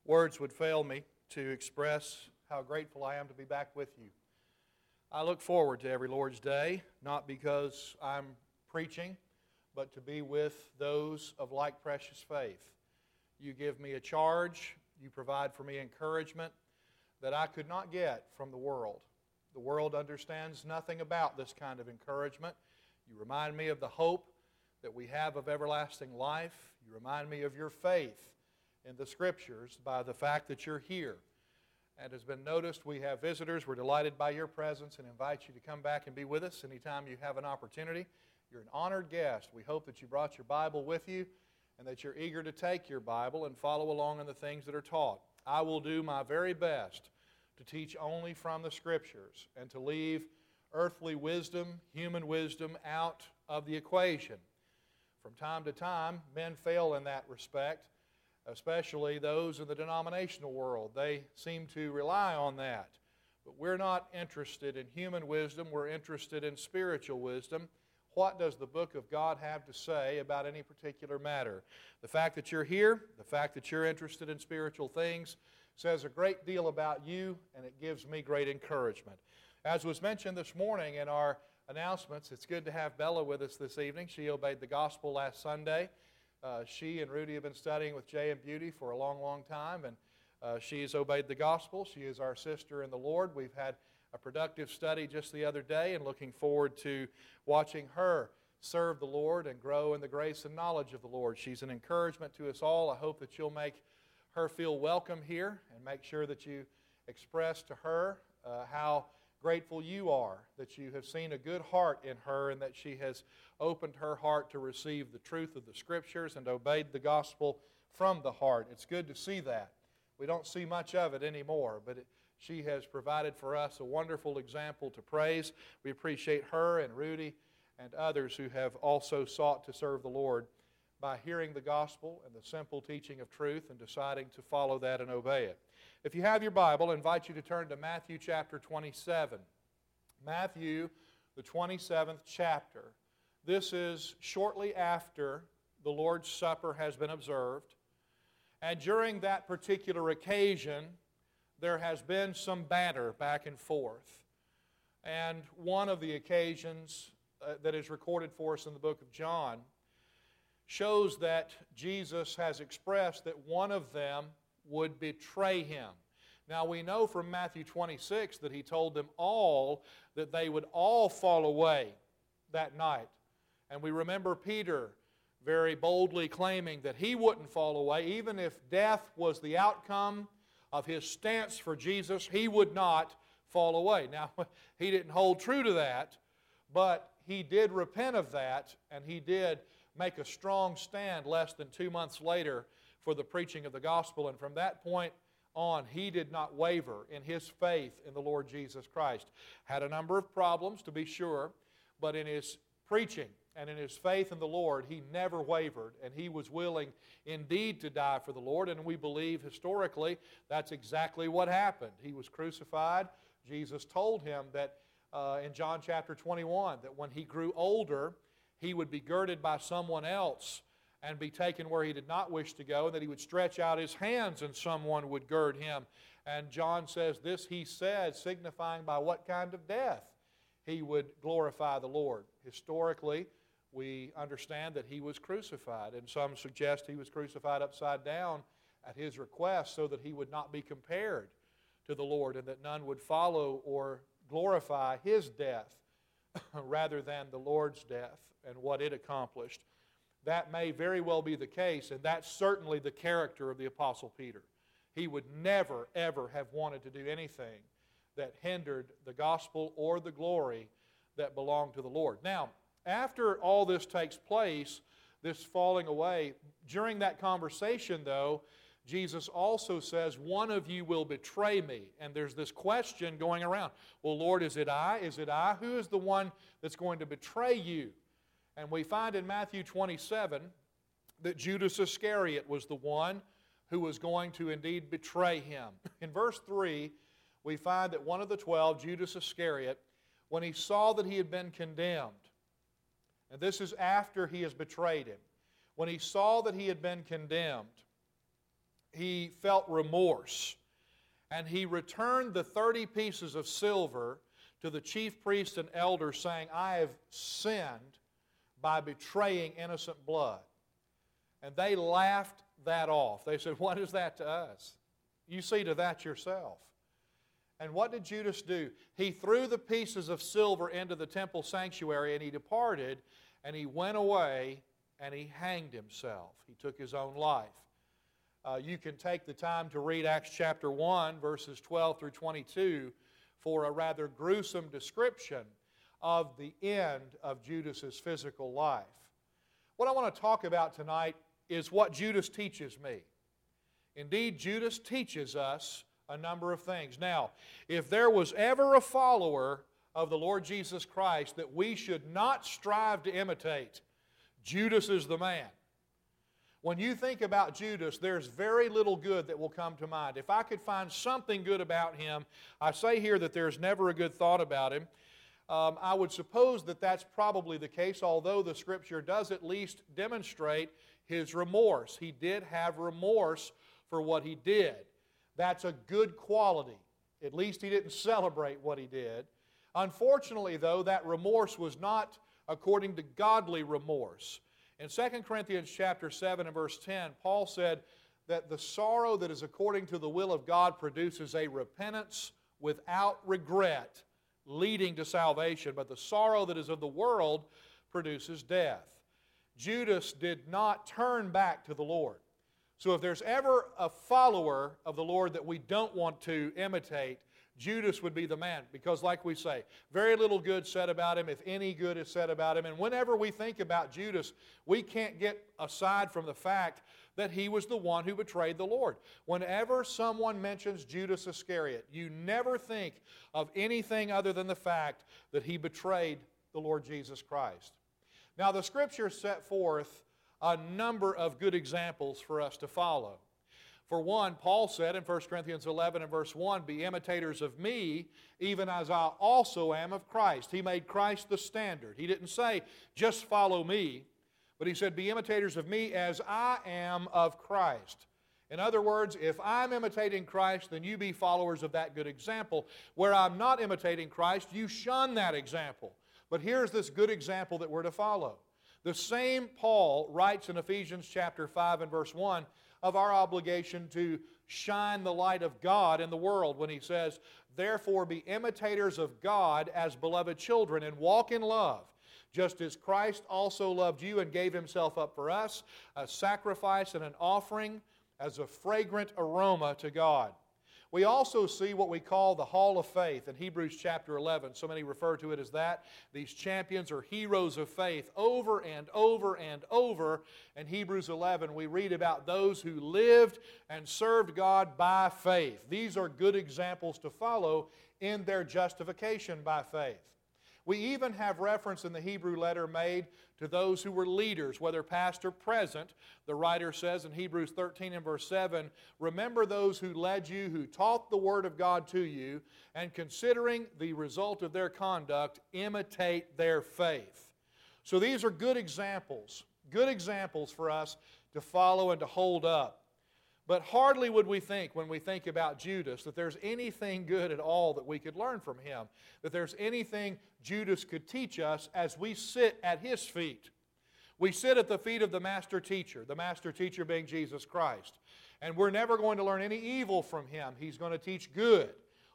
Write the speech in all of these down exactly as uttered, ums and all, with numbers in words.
Words would fail me to express how grateful I am to be back with you. I look forward to every Lord's Day, not because I'm preaching, but to be with those of like precious faith. You give me a charge, you provide for me encouragement that I could not get from the world. The world understands nothing about this kind of encouragement. You remind me of the hope that we have of everlasting life. You remind me of your faith in the Scriptures by the fact that you're here. And as has been noticed, we have visitors. We're delighted by your presence and invite you to come back and be with us anytime you have an opportunity. You're an honored guest. We hope that you brought your Bible with you and that you're eager to take your Bible and follow along in the things that are taught. I will do my very best to teach only from the Scriptures and to leave earthly wisdom, human wisdom, out of the equation. From time to time, men fail in that respect, especially those in the denominational world. They seem to rely on that. But we're not interested in human wisdom. We're interested in spiritual wisdom. What does the book of God have to say about any particular matter? The fact that you're here, the fact that you're interested in spiritual things, says a great deal about you, and it gives me great encouragement. As was mentioned this morning in our announcements, it's good to have Bella with us this evening. She obeyed the gospel last Sunday. Uh, she and Rudy have been studying with Jay and Beauty for a long, long time, and uh, she's obeyed the gospel. She is our sister in the Lord. We've had a productive study just the other day and looking forward to watching her serve the Lord and grow in the grace and knowledge of the Lord. She's an encouragement to us all. I hope that you'll make her feel welcome here and make sure that you express to her uh, how grateful you are that you have seen a good heart in her and that she has opened her heart to receive the truth of the Scriptures and obeyed the gospel from the heart. It's good to see that. We don't see much of it anymore, but it, she has provided for us a wonderful example to praise. We appreciate her and Rudy and others who have also sought to serve the Lord by hearing the gospel and the simple teaching of truth and deciding to follow that and obey it. If you have your Bible, I invite you to turn to Matthew chapter twenty-seven. Matthew, the twenty-seventh chapter. This is shortly after the Lord's Supper has been observed. And during that particular occasion, there has been some banter back and forth. And one of the occasions uh, that is recorded for us in the book of John shows that Jesus has expressed that one of them would betray Him. Now we know from Matthew twenty-six that He told them all that they would all fall away that night. And we remember Peter very boldly claiming that he wouldn't fall away. Even if death was the outcome of his stance for Jesus, he would not fall away. Now, he didn't hold true to that, but he did repent of that, and he did make a strong stand less than two months later for the preaching of the gospel. And from that point on, he did not waver in his faith in the Lord Jesus Christ. Had a number of problems, to be sure, but in his preaching and in his faith in the Lord, he never wavered, and he was willing indeed to die for the Lord, and we believe historically that's exactly what happened. He was crucified. Jesus told him that uh, in John chapter twenty-one, that when he grew older, he would be girded by someone else and be taken where he did not wish to go, and that he would stretch out his hands and someone would gird him. And John says this he said, signifying by what kind of death he would glorify the Lord. Historically, we understand that he was crucified, and some suggest he was crucified upside down at his request so that he would not be compared to the Lord and that none would follow or glorify his death rather than the Lord's death and what it accomplished. That may very well be the case, and that's certainly the character of the Apostle Peter. He would never, ever have wanted to do anything that hindered the gospel or the glory that belonged to the Lord. Now, after all this takes place, this falling away, during that conversation, though, Jesus also says, one of you will betray me. And there's this question going around. Well, Lord, is it I? Is it I? Who is the one that's going to betray you? And we find in Matthew twenty-seven that Judas Iscariot was the one who was going to indeed betray him. In verse three, we find that one of the twelve, Judas Iscariot, when he saw that he had been condemned, and this is after he has betrayed him, when he saw that he had been condemned, he felt remorse, and he returned the thirty pieces of silver to the chief priests and elders, saying, I have sinned by betraying innocent blood. And they laughed that off. They said, what is that to us? You see to that yourself. And what did Judas do? He threw the pieces of silver into the temple sanctuary, and he departed, and he went away, and he hanged himself. He took his own life. Uh, you can take the time to read Acts chapter one, verses twelve through twenty-two, for a rather gruesome description of the end of Judas's physical life. What I want to talk about tonight is what Judas teaches me. Indeed, Judas teaches us a number of things. Now, if there was ever a follower of the Lord Jesus Christ that we should not strive to imitate, Judas is the man. When you think about Judas, there's very little good that will come to mind. If I could find something good about him, I say here that there's never a good thought about him. Um, I would suppose that that's probably the case, although the Scripture does at least demonstrate his remorse. He did have remorse for what he did. That's a good quality. At least he didn't celebrate what he did. Unfortunately, though, that remorse was not according to godly remorse. In Second Corinthians chapter seven and verse ten, Paul said that the sorrow that is according to the will of God produces a repentance without regret, leading to salvation, but the sorrow that is of the world produces death. Judas did not turn back to the Lord. So if there's ever a follower of the Lord that we don't want to imitate, Judas would be the man, because like we say, very little good said about him, if any good is said about him. And whenever we think about Judas, we can't get aside from the fact that he was the one who betrayed the Lord. Whenever someone mentions Judas Iscariot, you never think of anything other than the fact that he betrayed the Lord Jesus Christ. Now, the Scriptures set forth a number of good examples for us to follow. For one, Paul said in First Corinthians eleven and verse one, be imitators of me, even as I also am of Christ. He made Christ the standard. He didn't say, just follow me, but he said, be imitators of me as I am of Christ. In other words, if I'm imitating Christ, then you be followers of that good example. Where I'm not imitating Christ, you shun that example. But here's this good example that we're to follow. The same Paul writes in Ephesians chapter five and verse one of our obligation to shine the light of God in the world when he says, therefore be imitators of God as beloved children and walk in love, just as Christ also loved you and gave himself up for us, a sacrifice and an offering as a fragrant aroma to God. We also see what we call the Hall of Faith in Hebrews chapter eleven. So many refer to it as that. These champions are heroes of faith. Over and over and over in Hebrews eleven, we read about those who lived and served God by faith. These are good examples to follow in their justification by faith. We even have reference in the Hebrew letter made to those who were leaders, whether past or present. The writer says in Hebrews thirteen and verse seven, remember those who led you, who taught the Word of God to you, and considering the result of their conduct, imitate their faith. So these are good examples, good examples for us to follow and to hold up. But hardly would we think, when we think about Judas, that there's anything good at all that we could learn from him, that there's anything Judas could teach us as we sit at his feet. We sit at the feet of the master teacher, the master teacher being Jesus Christ. And we're never going to learn any evil from him. He's going to teach good,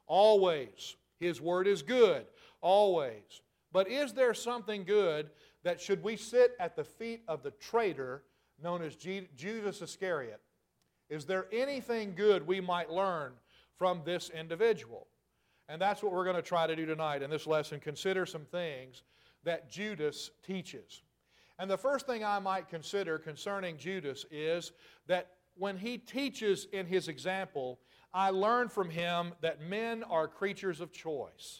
always. His word is good, always. But is there something good that should we sit at the feet of the traitor known as Judas Iscariot? Is there anything good we might learn from this individual? And that's what we're going to try to do tonight in this lesson. Consider some things that Judas teaches. And the first thing I might consider concerning Judas is that when he teaches in his example, I learn from him that men are creatures of choice.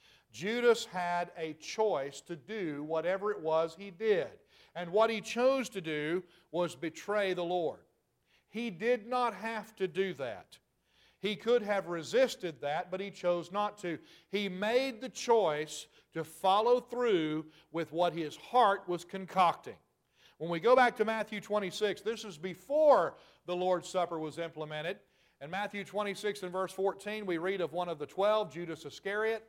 Judas had a choice to do whatever it was he did. And what he chose to do was betray the Lord. He did not have to do that. He could have resisted that, but he chose not to. He made the choice to follow through with what his heart was concocting. When we go back to Matthew twenty-six, this is before the Lord's Supper was implemented. In Matthew twenty-six and verse fourteen, we read of one of the twelve, Judas Iscariot,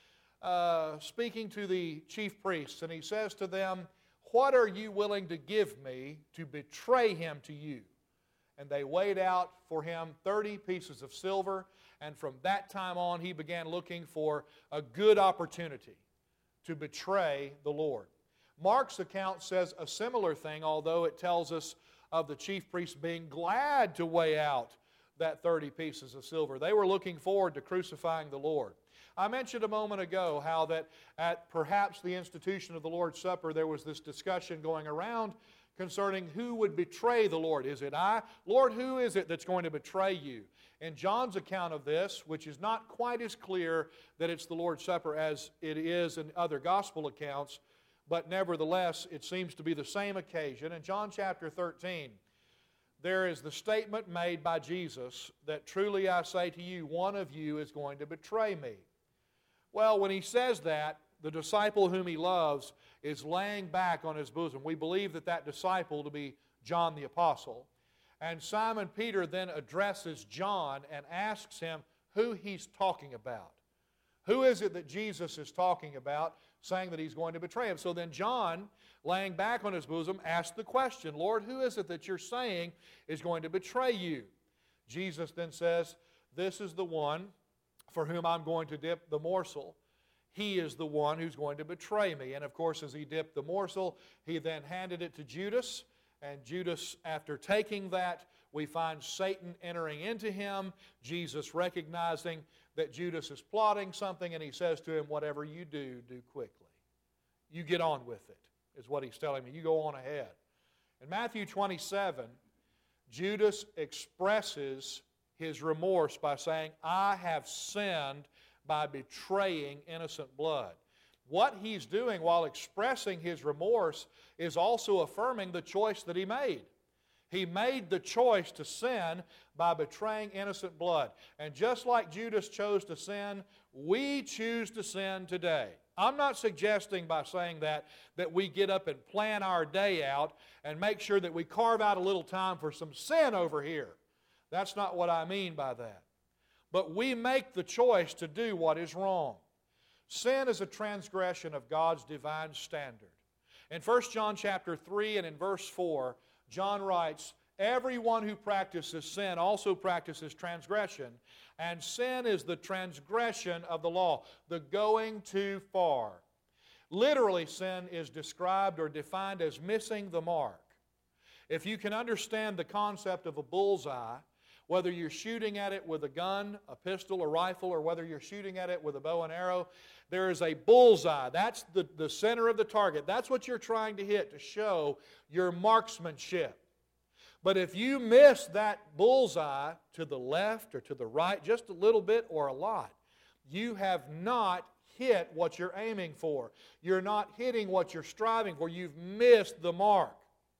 uh, speaking to the chief priests. And he says to them, "What are you willing to give me to betray him to you?" And they weighed out for him thirty pieces of silver. And from that time on, he began looking for a good opportunity to betray the Lord. Mark's account says a similar thing, although it tells us of the chief priests being glad to weigh out that thirty pieces of silver. They were looking forward to crucifying the Lord. I mentioned a moment ago how that at perhaps the institution of the Lord's Supper there was this discussion going around concerning who would betray the Lord. Is it I? Lord, who is it that's going to betray you? In John's account of this, which is not quite as clear that it's the Lord's Supper as it is in other gospel accounts, but nevertheless, it seems to be the same occasion. In John chapter thirteen, there is the statement made by Jesus that, "Truly I say to you, one of you is going to betray me." Well, when he says that, the disciple whom he loves is laying back on his bosom. We believe that that disciple to be John the Apostle. And Simon Peter then addresses John and asks him who he's talking about. Who is it that Jesus is talking about, saying that he's going to betray him? So then John, laying back on his bosom, asked the question, "Lord, who is it that you're saying is going to betray you?" Jesus then says, "This is the one for whom I'm going to dip the morsel. He is the one who's going to betray me." And of course, as he dipped the morsel, he then handed it to Judas. And Judas, after taking that, we find Satan entering into him, Jesus recognizing that Judas is plotting something, and he says to him, "Whatever you do, do quickly. You get on with it," is what he's telling me. You go on ahead. In Matthew twenty-seven, Judas expresses his remorse by saying, "I have sinned by betraying innocent blood." What he's doing while expressing his remorse is also affirming the choice that he made. He made the choice to sin by betraying innocent blood. And just like Judas chose to sin, we choose to sin today. I'm not suggesting by saying that that we get up and plan our day out and make sure that we carve out a little time for some sin over here. That's not what I mean by that. But we make the choice to do what is wrong. Sin is a transgression of God's divine standard. In First John chapter three and in verse four, John writes, "Everyone who practices sin also practices transgression, and sin is the transgression of the law, the going too far." Literally, sin is described or defined as missing the mark. If you can understand the concept of a bullseye, whether you're shooting at it with a gun, a pistol, a rifle, or whether you're shooting at it with a bow and arrow, there is a bullseye. That's the, the center of the target. That's what you're trying to hit to show your marksmanship. But if you miss that bullseye to the left or to the right, just a little bit or a lot, you have not hit what you're aiming for. You're not hitting what you're striving for. You've missed the mark.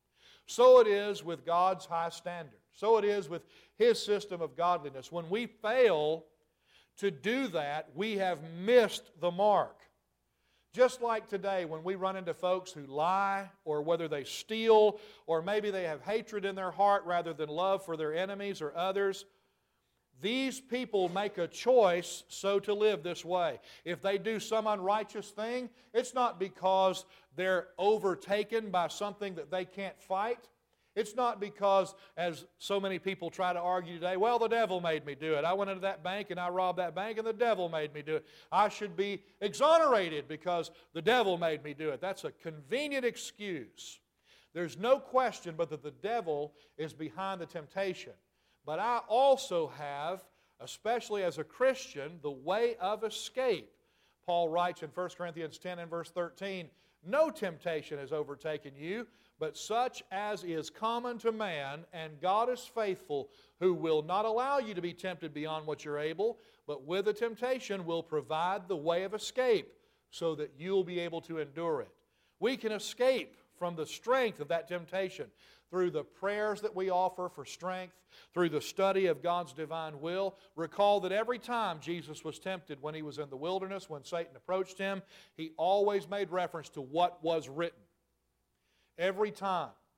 So it is with God's high standard. So it is with His system of godliness. When we fail to do that, we have missed the mark. Just like today when we run into folks who lie, or whether they steal, or maybe they have hatred in their heart rather than love for their enemies or others, these people make a choice so to live this way. If they do some unrighteous thing, it's not because they're overtaken by something that they can't fight. It's not because, as so many people try to argue today, well, the devil made me do it. I went into that bank and I robbed that bank and the devil made me do it. I should be exonerated because the devil made me do it. That's a convenient excuse. There's no question but that the devil is behind the temptation. But I also have, especially as a Christian, the way of escape. Paul writes in First Corinthians ten and verse thirteen, "No temptation has overtaken you, but such as is common to man, and God is faithful, who will not allow you to be tempted beyond what you're able, but with the temptation will provide the way of escape, so that you'll be able to endure it." We can escape from the strength of that temptation through the prayers that we offer for strength, through the study of God's divine will. Recall that every time Jesus was tempted when He was in the wilderness, when Satan approached Him, He always made reference to what was written. Every time.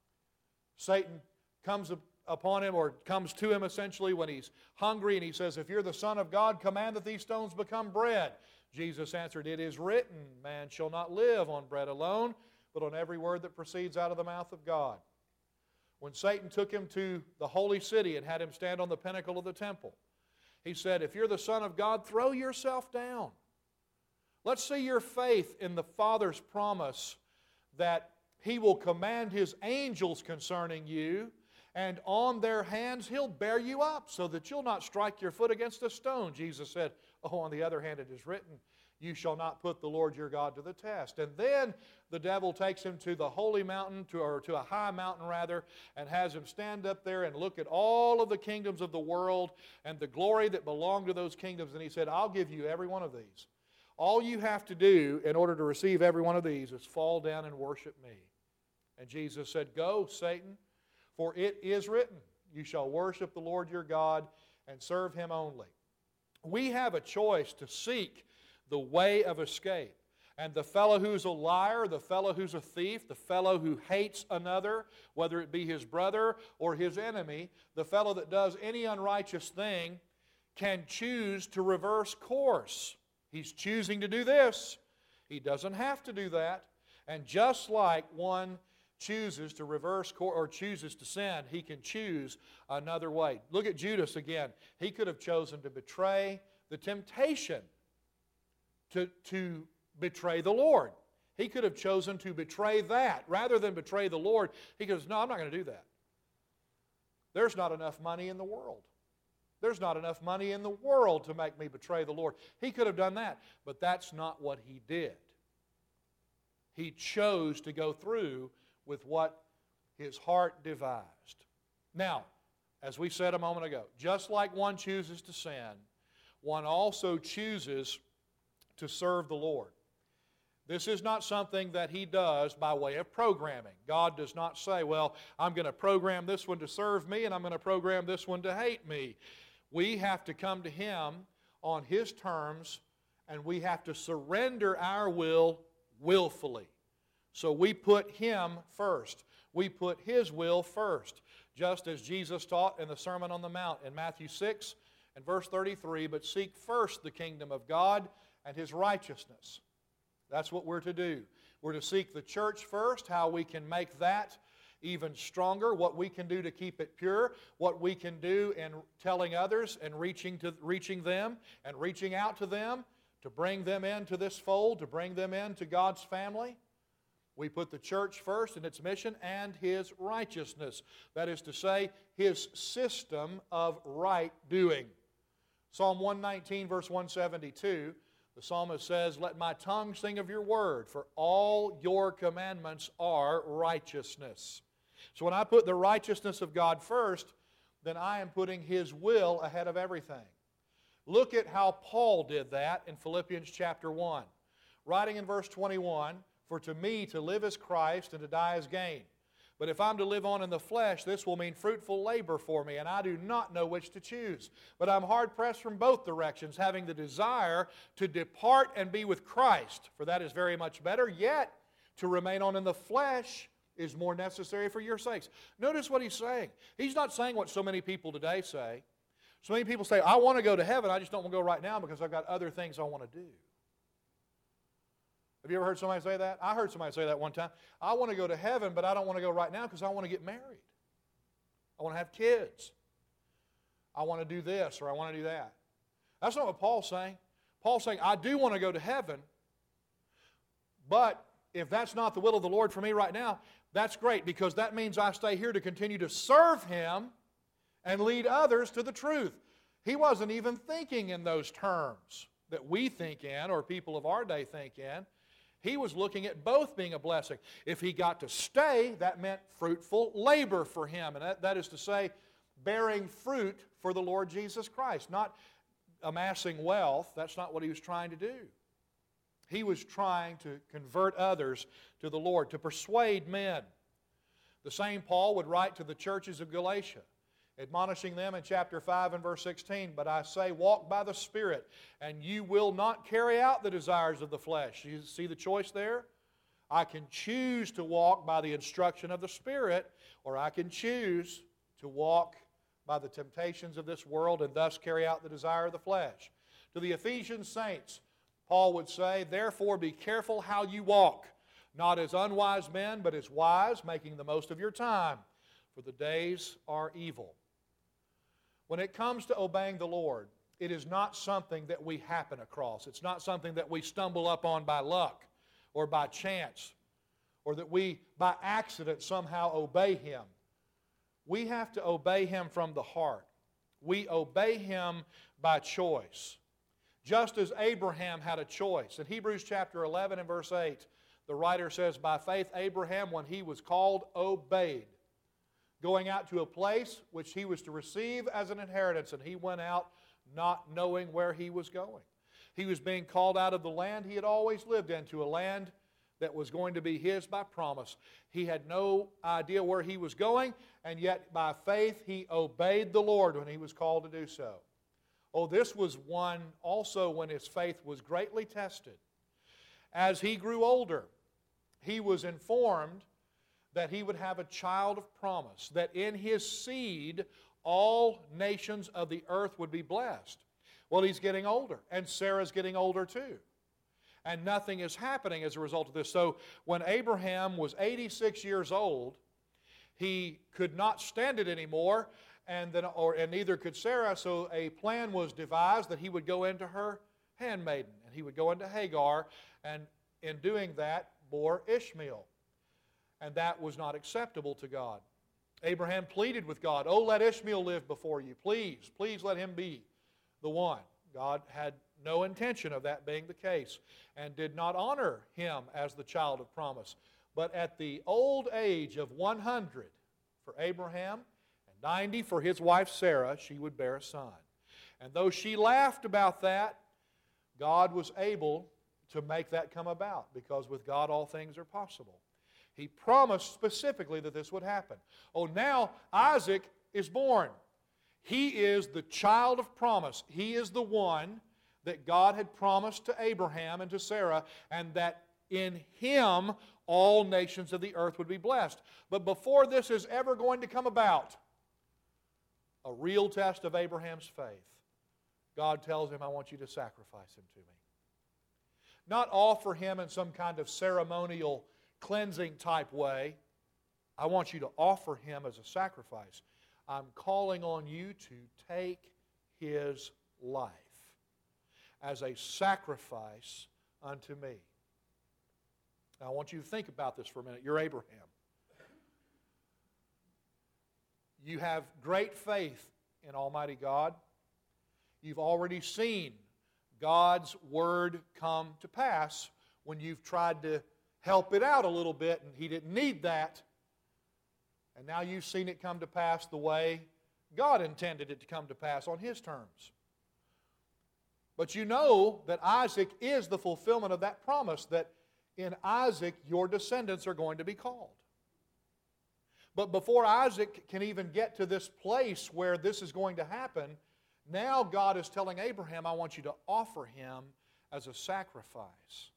Satan comes upon him, or comes to him essentially when he's hungry, and he says, if you're the Son of God, command that these stones become bread. Jesus answered, it is written, man shall not live on bread alone, but on every word that proceeds out of the mouth of God. When Satan took him to the holy city and had him stand on the pinnacle of the temple, he said, if you're the Son of God, throw yourself down. Let's see your faith in the Father's promise that He will command His angels concerning you, and on their hands He'll bear you up so that you'll not strike your foot against a stone. Jesus said, oh, on the other hand, it is written, you shall not put the Lord your God to the test. And then the devil takes him to the holy mountain, to, or to a high mountain rather, and has him stand up there and look at all of the kingdoms of the world and the glory that belonged to those kingdoms. And he said, I'll give you every one of these. All you have to do in order to receive every one of these is fall down and worship me. And Jesus said, go, Satan, for it is written, you shall worship the Lord your God and serve Him only. We have a choice to seek the way of escape. And the fellow who's a liar, the fellow who's a thief, the fellow who hates another, whether it be his brother or his enemy, the fellow that does any unrighteous thing, can choose to reverse course. He's choosing to do this. He doesn't have to do that. And just like one chooses to reverse course or chooses to sin, he can choose another way. Look at Judas again. He could have chosen to betray the temptation to, to betray the Lord. He could have chosen to betray that. Rather than betray the Lord, he goes, no, I'm not going to do that. There's not enough money in the world. There's not enough money in the world to make me betray the Lord. He could have done that, but that's not what he did. He chose to go through with what his heart devised. Now, as we said a moment ago, just like one chooses to sin, one also chooses to serve the Lord. This is not something that He does by way of programming. God does not say, well, I'm going to program this one to serve me and I'm going to program this one to hate me. We have to come to Him on His terms, and we have to surrender our will willfully. So we put Him first. We put His will first, just as Jesus taught in the Sermon on the Mount in Matthew six and verse thirty-three, but seek first the kingdom of God and His righteousness. That's what we're to do. We're to seek the church first, how we can make that even stronger, what we can do to keep it pure, what we can do in telling others and reaching to reaching them and reaching out to them to bring them into this fold, to bring them into God's family. We put the church first in its mission and His righteousness. That is to say, His system of right doing. Psalm one nineteen, verse one seventy-two, the psalmist says, let my tongue sing of your word, for all your commandments are righteousness. So when I put the righteousness of God first, then I am putting His will ahead of everything. Look at how Paul did that in Philippians chapter one. Writing in verse twenty-one, for to me to live is Christ and to die is gain. But if I'm to live on in the flesh, this will mean fruitful labor for me, and I do not know which to choose. But I'm hard-pressed from both directions, having the desire to depart and be with Christ, for that is very much better. Yet, to remain on in the flesh is more necessary for your sakes. Notice what he's saying. He's not saying what so many people today say. So many people say, I want to go to heaven, I just don't want to go right now because I've got other things I want to do. Have you ever heard somebody say that? I heard somebody say that one time. I want to go to heaven, but I don't want to go right now because I want to get married. I want to have kids. I want to do this or I want to do that. That's not what Paul's saying. Paul's saying, I do want to go to heaven, but if that's not the will of the Lord for me right now, that's great because that means I stay here to continue to serve Him and lead others to the truth. He wasn't even thinking in those terms that we think in or people of our day think in. He was looking at both being a blessing. If he got to stay, that meant fruitful labor for him. And that, that is to say, bearing fruit for the Lord Jesus Christ. Not amassing wealth. That's not what he was trying to do. He was trying to convert others to the Lord, to persuade men. The same Paul would write to the churches of Galatia, admonishing them in chapter five and verse sixteen, but I say, walk by the Spirit, and you will not carry out the desires of the flesh. You see the choice there? I can choose to walk by the instruction of the Spirit, or I can choose to walk by the temptations of this world and thus carry out the desire of the flesh. To the Ephesian saints, Paul would say, therefore be careful how you walk, not as unwise men, but as wise, making the most of your time, for the days are evil. When it comes to obeying the Lord, it is not something that we happen across. It's not something that we stumble up on by luck or by chance, or that we, by accident, somehow obey Him. We have to obey Him from the heart. We obey Him by choice. Just as Abraham had a choice. In Hebrews chapter eleven and verse eight, the writer says, by faith Abraham, when he was called, obeyed, going out to a place which he was to receive as an inheritance, and he went out not knowing where he was going. He was being called out of the land he had always lived in to a land that was going to be his by promise. He had no idea where he was going, and yet by faith he obeyed the Lord when he was called to do so. Oh, this was one also when his faith was greatly tested. As he grew older, he was informed that he would have a child of promise, that in his seed all nations of the earth would be blessed. Well, he's getting older, and Sarah's getting older too. And nothing is happening as a result of this. So when Abraham was eighty-six years old, he could not stand it anymore, and, then, or, and neither could Sarah, so a plan was devised that he would go into her handmaiden, and he would go into Hagar, and in doing that, bore Ishmael. And that was not acceptable to God. Abraham pleaded with God, oh, let Ishmael live before you. Please, please let him be the one. God had no intention of that being the case and did not honor him as the child of promise. But at the old age of one hundred for Abraham and ninety for his wife Sarah, she would bear a son. And though she laughed about that, God was able to make that come about, because with God all things are possible. He promised specifically that this would happen. Oh, now Isaac is born. He is the child of promise. He is the one that God had promised to Abraham and to Sarah, and that in him all nations of the earth would be blessed. But before this is ever going to come about, a real test of Abraham's faith, God tells him, I want you to sacrifice him to me. Not offer him in some kind of ceremonial cleansing type way. I want you to offer him as a sacrifice. I'm calling on you to take his life as a sacrifice unto me. Now I want you to think about this for a minute. You're Abraham. You have great faith in Almighty God. You've already seen God's Word come to pass when you've tried to help it out a little bit, and He didn't need that. And now you've seen it come to pass the way God intended it to come to pass on His terms. But you know that Isaac is the fulfillment of that promise, that in Isaac your descendants are going to be called. But before Isaac can even get to this place where this is going to happen, now God is telling Abraham, I want you to offer him as a sacrifice.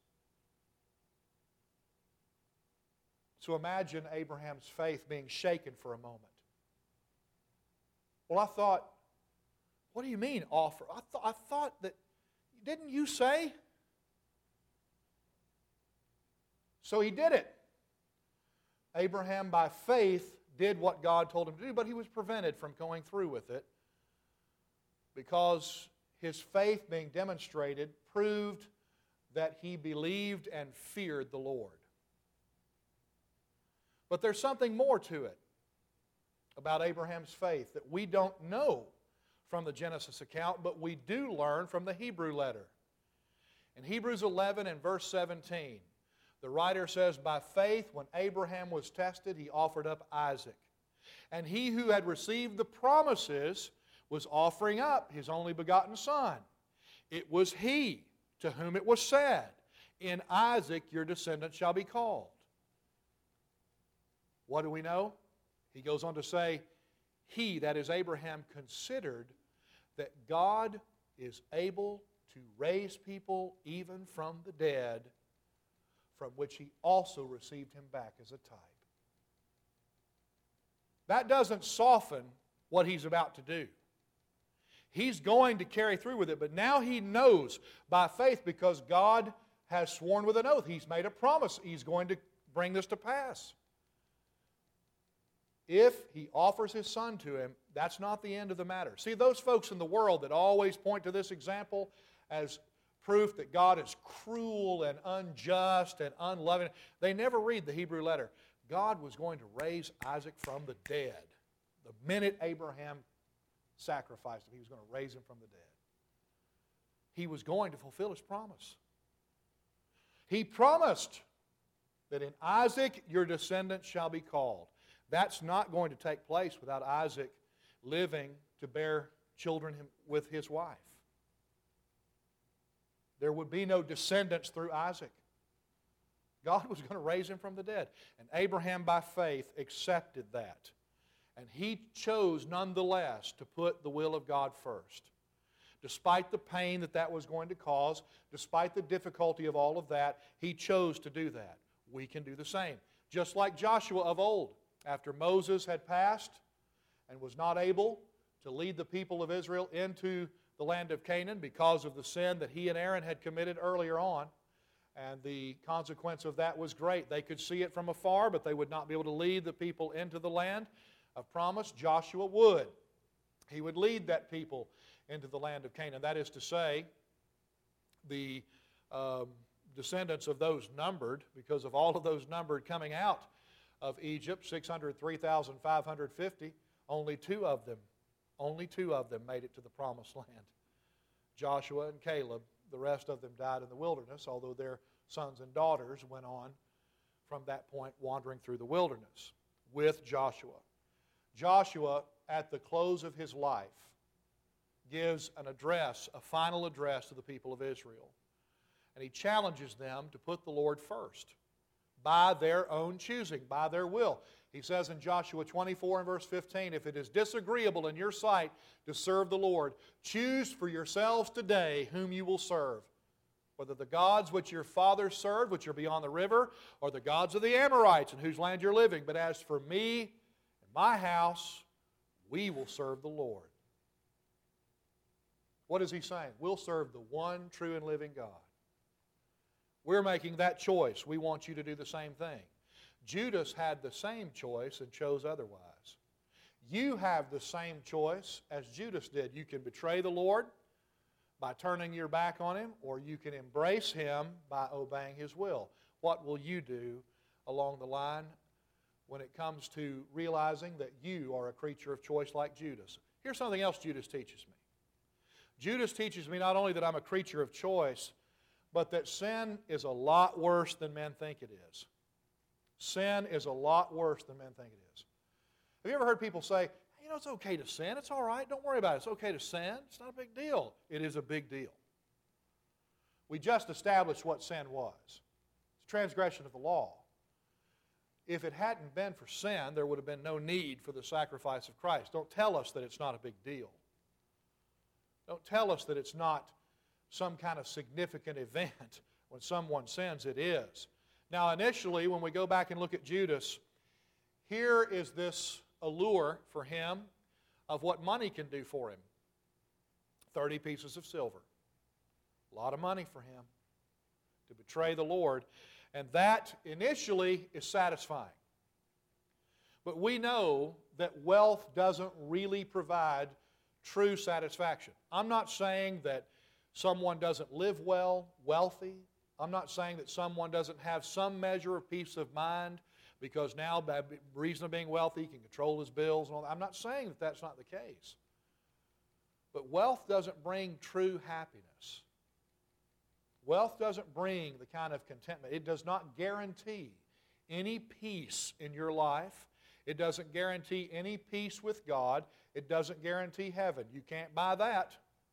So imagine Abraham's faith being shaken for a moment. Well, I thought, what do you mean offer? I, th- I thought that, didn't you say? So he did it. Abraham, by faith, did what God told him to do, but he was prevented from going through with it because his faith being demonstrated proved that he believed and feared the Lord. But there's something more to it about Abraham's faith that we don't know from the Genesis account, but we do learn from the Hebrew letter. In Hebrews eleven and verse seventeen, the writer says, by faith, when Abraham was tested, he offered up Isaac. And he who had received the promises was offering up his only begotten son. It was he to whom it was said, in Isaac your descendants shall be called. What do we know? He goes on to say, he, that is Abraham, considered that God is able to raise people even from the dead, from which he also received him back as a type. That doesn't soften what he's about to do. He's going to carry through with it, but now he knows by faith, because God has sworn with an oath. He's made a promise. He's going to bring this to pass. If he offers his son to him, that's not the end of the matter. See, those folks in the world that always point to this example as proof that God is cruel and unjust and unloving, they never read the Hebrew letter. God was going to raise Isaac from the dead. The minute Abraham sacrificed him, he was going to raise him from the dead. He was going to fulfill his promise. He promised that in Isaac your descendants shall be called. That's not going to take place without Isaac living to bear children with his wife. There would be no descendants through Isaac. God was going to raise him from the dead. And Abraham, by faith, accepted that. And he chose, nonetheless, to put the will of God first. Despite the pain that that was going to cause, despite the difficulty of all of that, he chose to do that. We can do the same. Just like Joshua of old, after Moses had passed and was not able to lead the people of Israel into the land of Canaan because of the sin that he and Aaron had committed earlier on. And the consequence of that was great. They could see it from afar, but they would not be able to lead the people into the land of promise. Joshua would. He would lead that people into the land of Canaan. That is to say, the um, descendants of those numbered, because of all of those numbered coming out of Egypt, six hundred three thousand five hundred fifty, only two of them, only two of them made it to the promised land. Joshua and Caleb. The rest of them died in the wilderness, although their sons and daughters went on from that point wandering through the wilderness with Joshua. Joshua, at the close of his life, gives an address, a final address to the people of Israel. And he challenges them to put the Lord first by their own choosing, by their will. He says in Joshua twenty-four and verse fifteen, if it is disagreeable in your sight to serve the Lord, choose for yourselves today whom you will serve, whether the gods which your fathers served, which are beyond the river, or the gods of the Amorites in whose land you're living. But as for me and my house, we will serve the Lord. What is he saying? We'll serve the one true and living God. We're making that choice. We want you to do the same thing. Judas had the same choice and chose otherwise. You have the same choice as Judas did. You can betray the Lord by turning your back on Him, or you can embrace Him by obeying His will. What will you do along the line when it comes to realizing that you are a creature of choice like Judas? Here's something else Judas teaches me. Judas teaches me not only that I'm a creature of choice, but that sin is a lot worse than men think it is. Sin is a lot worse than men think it is. Have you ever heard people say, hey, you know, it's okay to sin. It's all right. Don't worry about it. It's okay to sin. It's not a big deal. It is a big deal. We just established what sin was. It's transgression of the law. If it hadn't been for sin, there would have been no need for the sacrifice of Christ. Don't tell us that it's not a big deal. Don't tell us that it's not some kind of significant event. When someone sins, it is. Now, initially, when we go back and look at Judas, here is this allure for him of what money can do for him. thirty pieces of silver. A lot of money for him to betray the Lord. And that initially is satisfying. But we know that wealth doesn't really provide true satisfaction. I'm not saying that someone doesn't live well, wealthy. I'm not saying that someone doesn't have some measure of peace of mind because now, by reason of being wealthy, he can control his bills and all that. I'm not saying that that's not the case. But wealth doesn't bring true happiness. Wealth doesn't bring the kind of contentment. It does not guarantee any peace in your life. It doesn't guarantee any peace with God. It doesn't guarantee heaven. You can't buy that.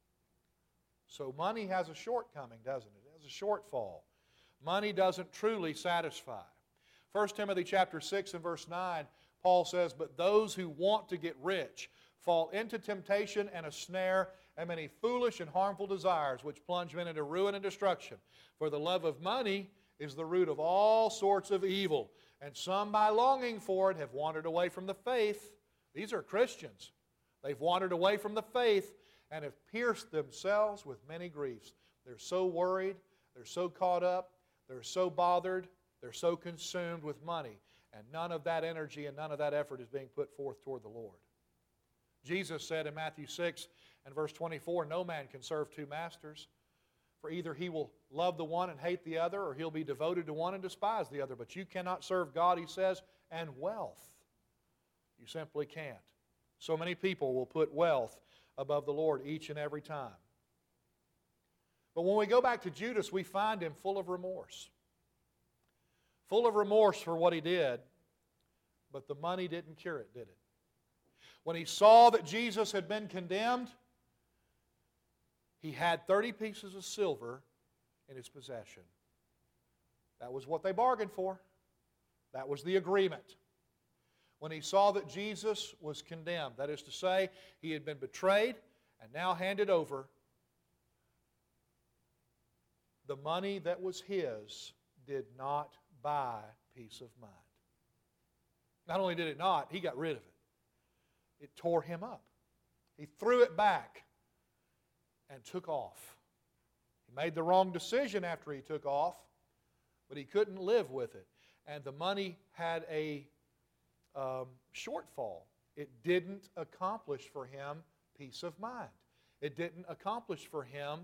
So money has a shortcoming, doesn't it? It has a shortfall. Money doesn't truly satisfy. First Timothy chapter six and verse nine, Paul says, but those who want to get rich fall into temptation and a snare and many foolish and harmful desires which plunge men into ruin and destruction. For the love of money is the root of all sorts of evil. And some, by longing for it, have wandered away from the faith. These are Christians. They've wandered away from the faith and have pierced themselves with many griefs. They're so worried, they're so caught up, they're so bothered, they're so consumed with money. And none of that energy and none of that effort is being put forth toward the Lord. Jesus said in Matthew six and verse twenty-four, no man can serve two masters. For either he will love the one and hate the other, or he'll be devoted to one and despise the other. But you cannot serve God, he says, and wealth. You simply can't. So many people will put wealth above the Lord each and every time. But when we go back to Judas, we find him full of remorse. Full of remorse for what he did, but the money didn't cure it, did it? When he saw that Jesus had been condemned, he had thirty pieces of silver in his possession. That was what they bargained for. That was the agreement. When he saw that Jesus was condemned, that is to say, he had been betrayed and now handed over, the money that was his did not buy peace of mind. Not only did it not, he got rid of it. It tore him up. He threw it back and took off. He made the wrong decision after he took off, but he couldn't live with it. And the money had a um, shortfall. It didn't accomplish for him peace of mind. It didn't accomplish for him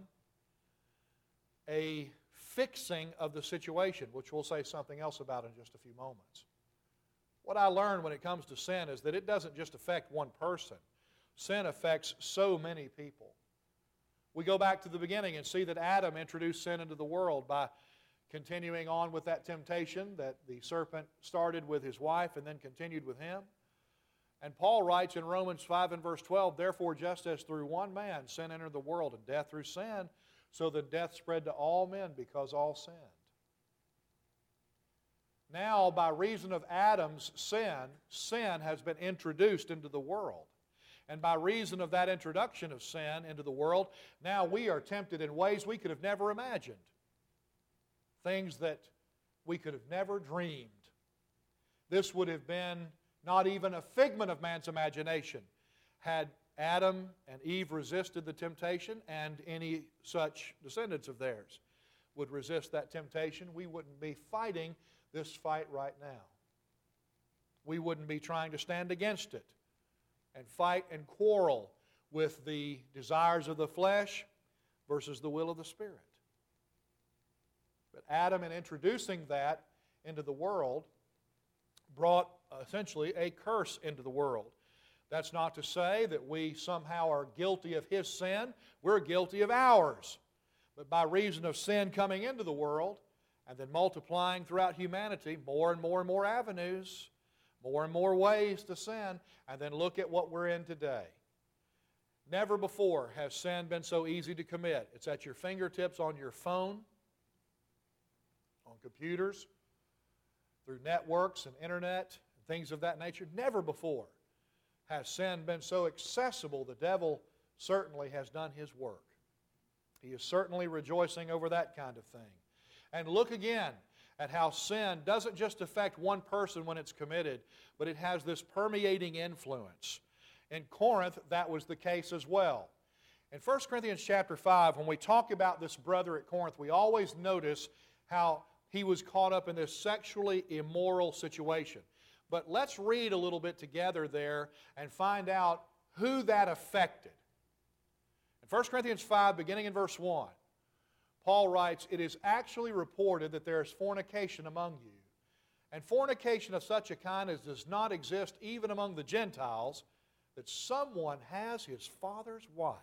a fixing of the situation, which we'll say something else about in just a few moments. What I learned when it comes to sin is that it doesn't just affect one person. Sin affects so many people. We go back to the beginning and see that Adam introduced sin into the world by continuing on with that temptation that the serpent started with his wife and then continued with him. And Paul writes in Romans five and verse twelve, therefore just as through one man sin entered the world and death through sin, so that death spread to all men because all sinned. Now, by reason of Adam's sin, sin has been introduced into the world. And by reason of that introduction of sin into the world, now we are tempted in ways we could have never imagined. Things that we could have never dreamed. This would have been not even a figment of man's imagination had Adam and Eve resisted the temptation, and any such descendants of theirs would resist that temptation. We wouldn't be fighting this fight right now. We wouldn't be trying to stand against it and fight and quarrel with the desires of the flesh versus the will of the Spirit. But Adam, in introducing that into the world, brought essentially a curse into the world. That's not to say that we somehow are guilty of his sin. We're guilty of ours. But by reason of sin coming into the world and then multiplying throughout humanity, more and more and more avenues, more and more ways to sin, and then look at what we're in today. Never before has sin been so easy to commit. It's at your fingertips on your phone, on computers, through networks and internet, and things of that nature. Never before has sin been so accessible. The devil certainly has done his work. He is certainly rejoicing over that kind of thing. And look again at how sin doesn't just affect one person when it's committed, but it has this permeating influence. In Corinth, that was the case as well. In First Corinthians chapter five, when we talk about this brother at Corinth, we always notice how he was caught up in this sexually immoral situation. But let's read a little bit together there and find out who that affected. In First Corinthians five, beginning in verse one, Paul writes, it is actually reported that there is fornication among you, and fornication of such a kind as does not exist even among the Gentiles, that someone has his father's wife.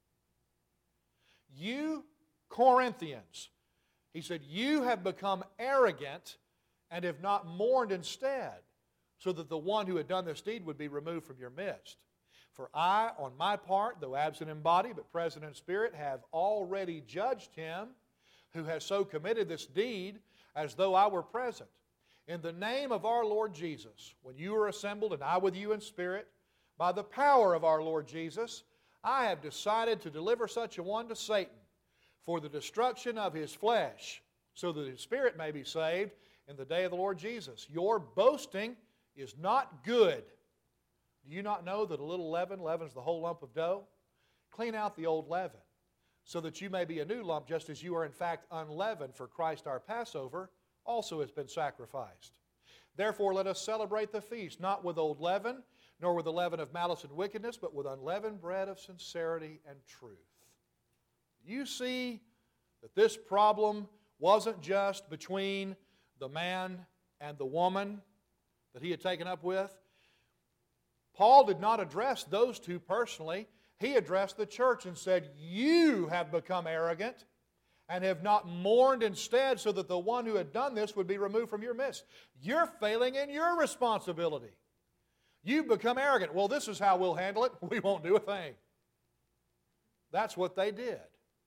You Corinthians, he said, you have become arrogant and have not mourned instead, so that the one who had done this deed would be removed from your midst. For I, on my part, though absent in body, but present in spirit, have already judged him who has so committed this deed as though I were present. In the name of our Lord Jesus, when you are assembled, and I with you in spirit, by the power of our Lord Jesus, I have decided to deliver such a one to Satan for the destruction of his flesh, so that His Spirit may be saved in the day of the Lord Jesus. Your boasting is not good. Do you not know that a little leaven leavens the whole lump of dough? Clean out the old leaven, so that you may be a new lump, just as you are in fact unleavened, for Christ our Passover also has been sacrificed. Therefore let us celebrate the feast, not with old leaven, nor with the leaven of malice and wickedness, but with unleavened bread of sincerity and truth. You see that this problem wasn't just between the man and the woman that he had taken up with. Paul did not address those two personally. He addressed the church and said, you have become arrogant and have not mourned instead, so that the one who had done this would be removed from your midst. You're failing in your responsibility. You've become arrogant. Well, this is how we'll handle it. We won't do a thing. That's what they did.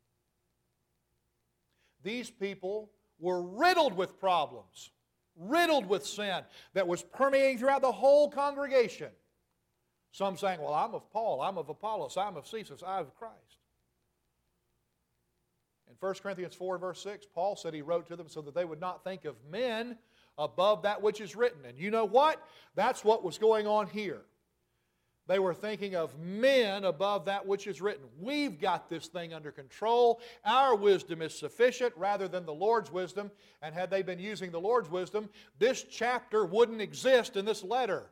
These people were riddled with problems, riddled with sin that was permeating throughout the whole congregation. Some saying, well, I'm of Paul, I'm of Apollos, I'm of Cephas, I'm of Christ. In First Corinthians four, verse six, Paul said he wrote to them so that they would not think of men above that which is written. And you know what? That's what was going on here. They were thinking of men above that which is written. We've got this thing under control. Our wisdom is sufficient rather than the Lord's wisdom. And had they been using the Lord's wisdom, this chapter wouldn't exist in this letter.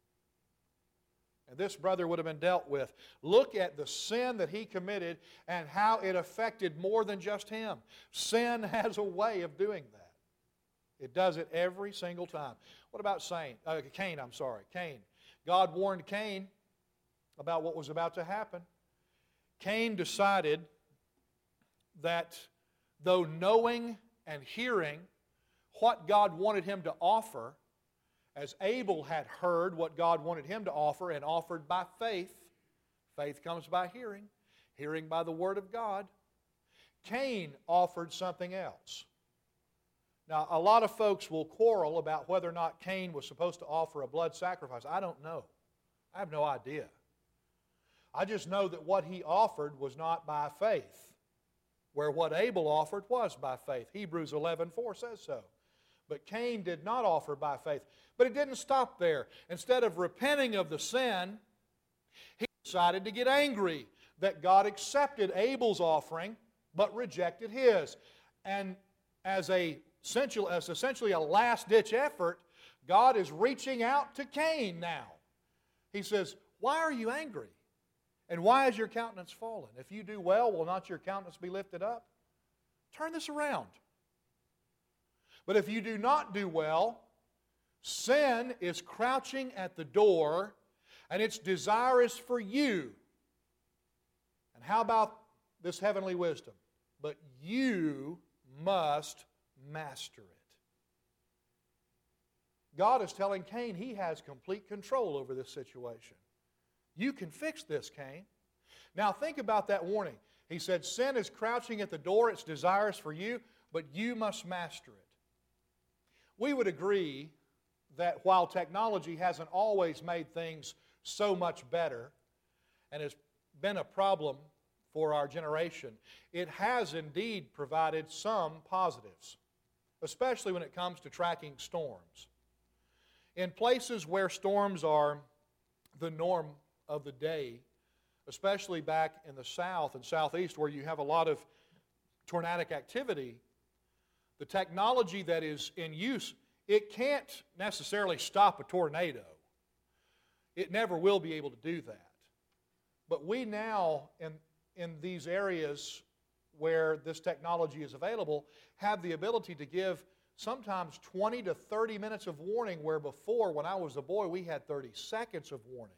And this brother would have been dealt with. Look at the sin that he committed and how it affected more than just him. Sin has a way of doing that. It does it every single time. What about Cain? Uh, Cain, I'm sorry. Cain. God warned Cain about what was about to happen. Cain decided that though knowing and hearing what God wanted him to offer, as Abel had heard what God wanted him to offer and offered by faith, faith comes by hearing, hearing by the Word of God, Cain offered something else. Now, a lot of folks will quarrel about whether or not Cain was supposed to offer a blood sacrifice. I don't know. I have no idea. I just know that what he offered was not by faith, where what Abel offered was by faith. Hebrews eleven four says so. But Cain did not offer by faith. But it didn't stop there. Instead of repenting of the sin, he decided to get angry that God accepted Abel's offering but rejected his. And as a essential, as essentially a last-ditch effort, God is reaching out to Cain now. He says, why are you angry? And why is your countenance fallen? If you do well, will not your countenance be lifted up? Turn this around. But if you do not do well, sin is crouching at the door, and its desire is for you. And how about this heavenly wisdom? But you must master it. God is telling Cain he has complete control over this situation. You can fix this, Cain. Now think about that warning. He said, sin is crouching at the door, its desires for you, but you must master it. We would agree that while technology hasn't always made things so much better and has been a problem for our generation, it has indeed provided some positives, especially when it comes to tracking storms. In places where storms are the norm of the day, especially back in the south and southeast where you have a lot of tornadic activity, the technology that is in use, it can't necessarily stop a tornado. It never will be able to do that. But we now, in, in these areas where this technology is available, have the ability to give sometimes twenty to thirty minutes of warning, where before, when I was a boy, we had thirty seconds of warning.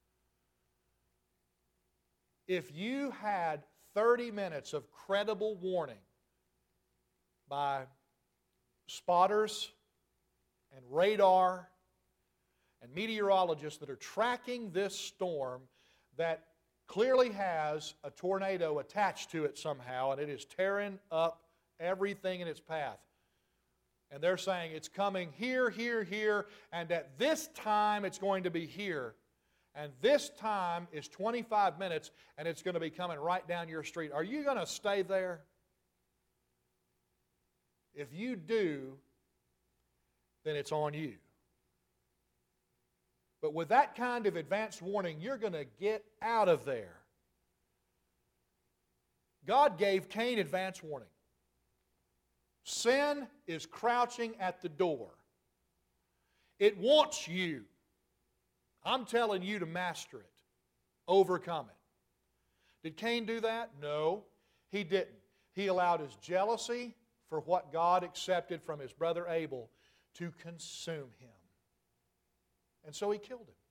If you had thirty minutes of credible warning by spotters and radar and meteorologists that are tracking this storm that clearly has a tornado attached to it somehow, and it is tearing up everything in its path. And they're saying it's coming here, here, here, and at this time it's going to be here. And this time is twenty-five minutes, and it's going to be coming right down your street. Are you going to stay there? If you do, then it's on you. But with that kind of advance warning, you're going to get out of there. God gave Cain advance warning. Sin is crouching at the door. It wants you. I'm telling you to master it, overcome it. Did Cain do that? No, he didn't. He allowed his jealousy for what God accepted from his brother Abel to consume him. And so he killed him.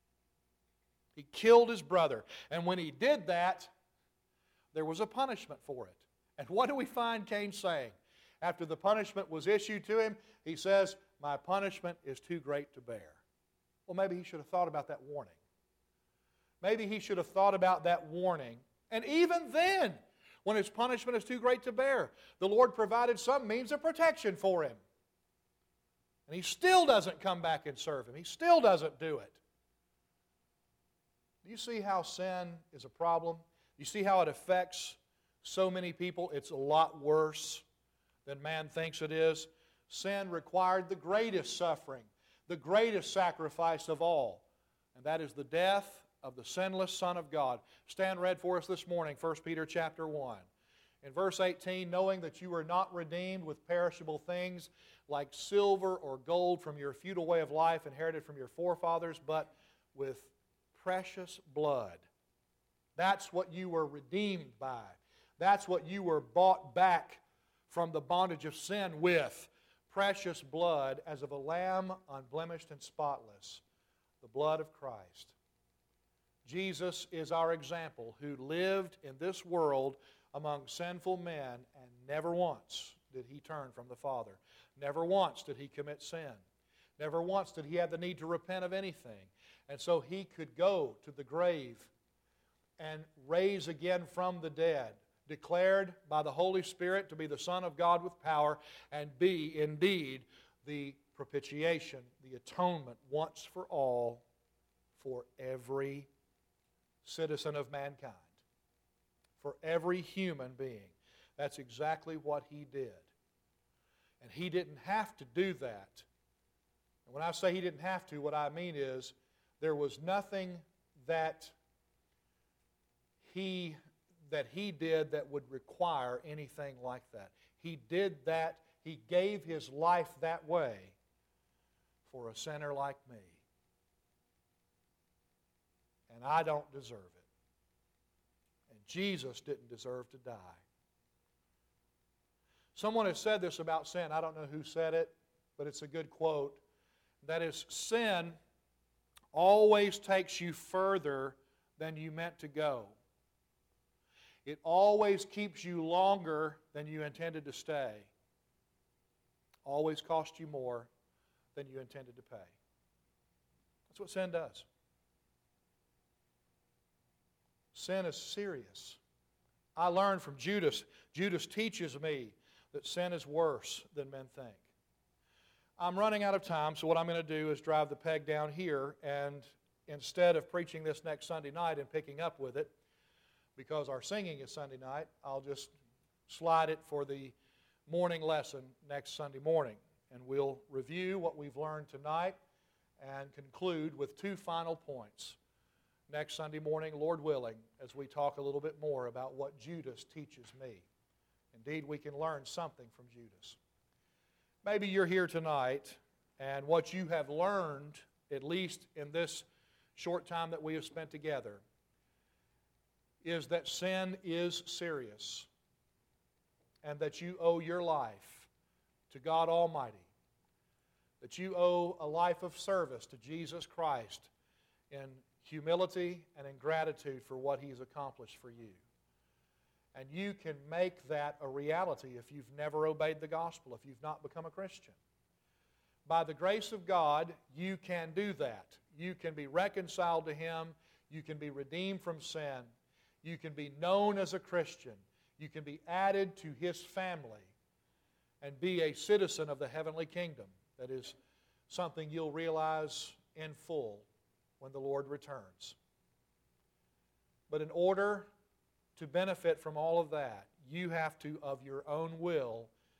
He killed his brother. And when he did that, there was a punishment for it. And what do we find Cain saying? After the punishment was issued to him, he says, "My punishment is too great to bear." Well, maybe he should have thought about that warning. Maybe he should have thought about that warning. And even then, when his punishment is too great to bear, the Lord provided some means of protection for him. And he still doesn't come back and serve him. He still doesn't do it. Do you see how sin is a problem? You see how it affects so many people? It's a lot worse than man thinks it is. Sin required the greatest suffering, the greatest sacrifice of all, and that is the death of the sinless Son of God. Stan read for us this morning, First Peter chapter one. In verse eighteen, knowing that you are not redeemed with perishable things like silver or gold from your futile way of life inherited from your forefathers, but with precious blood. That's what you were redeemed by. That's what you were bought back from the bondage of sin with. Precious blood as of a lamb unblemished and spotless, the blood of Christ. Jesus is our example who lived in this world among sinful men, and never once did he turn from the Father. Never once did he commit sin. Never once did he have the need to repent of anything. And so he could go to the grave and raise again from the dead, declared by the Holy Spirit to be the Son of God with power, and be indeed the propitiation, the atonement once for all for every citizen of mankind, for every human being. That's exactly what he did. And he didn't have to do that. And when I say he didn't have to, what I mean is there was nothing that he that he did that would require anything like that. He did that, he gave his life that way for a sinner like me. And I don't deserve it. And Jesus didn't deserve to die. Someone has said this about sin. I don't know who said it, but it's a good quote. That is, sin always takes you further than you meant to go. It always keeps you longer than you intended to stay. Always costs you more than you intended to pay. That's what sin does. Sin is serious. I learned from Judas. Judas teaches me that sin is worse than men think. I'm running out of time, so what I'm going to do is drive the peg down here, and instead of preaching this next Sunday night and picking up with it, because our singing is Sunday night, I'll just slide it for the morning lesson next Sunday morning. And we'll review what we've learned tonight and conclude with two final points next Sunday morning, Lord willing, as we talk a little bit more about what Judas teaches me. Indeed, we can learn something from Judas. Maybe you're here tonight, and what you have learned, at least in this short time that we have spent together, is that sin is serious, and that you owe your life to God Almighty, that you owe a life of service to Jesus Christ in humility and in gratitude for what He's accomplished for you. And you can make that a reality if you've never obeyed the gospel, if you've not become a Christian. By the grace of God, you can do that. You can be reconciled to Him. You can be redeemed from sin. You can be known as a Christian. You can be added to His family and be a citizen of the heavenly kingdom. That is something you'll realize in full when the Lord returns. But in order to benefit from all of that, you have to, of your own will,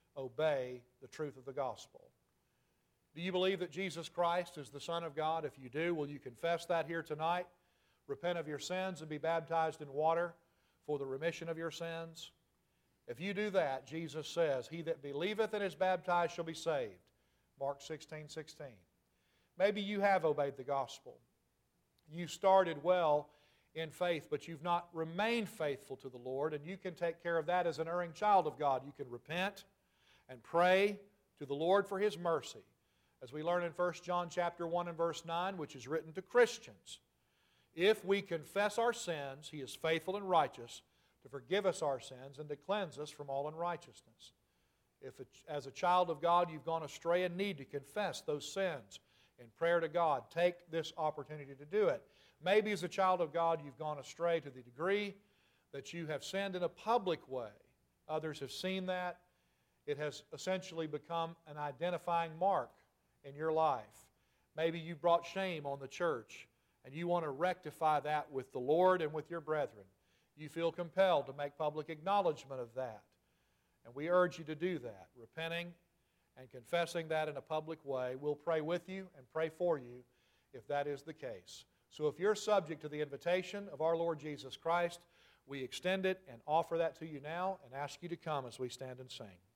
obey the truth of the gospel. Do you believe that Jesus Christ is the Son of God? If you do, will you confess that here tonight? Repent of your sins and be baptized in water for the remission of your sins? If you do that, Jesus says, "He that believeth and is baptized shall be saved." Mark sixteen sixteen. Maybe you have obeyed the gospel. You started well in faith, but you've not remained faithful to the Lord, and you can take care of that as an erring child of God. You can repent and pray to the Lord for His mercy. As we learn in First John chapter one and verse nine, which is written to Christians, if we confess our sins, He is faithful and righteous to forgive us our sins and to cleanse us from all unrighteousness. If as a child of God you've gone astray and need to confess those sins in prayer to God, take this opportunity to do it. Maybe as a child of God you've gone astray to the degree that you have sinned in a public way. Others have seen that. It has essentially become an identifying mark in your life. Maybe you brought shame on the church and you want to rectify that with the Lord and with your brethren. You feel compelled to make public acknowledgement of that. And we urge you to do that, repenting and confessing that in a public way. We'll pray with you and pray for you if that is the case. So if you're subject to the invitation of our Lord Jesus Christ, we extend it and offer that to you now and ask you to come as we stand and sing.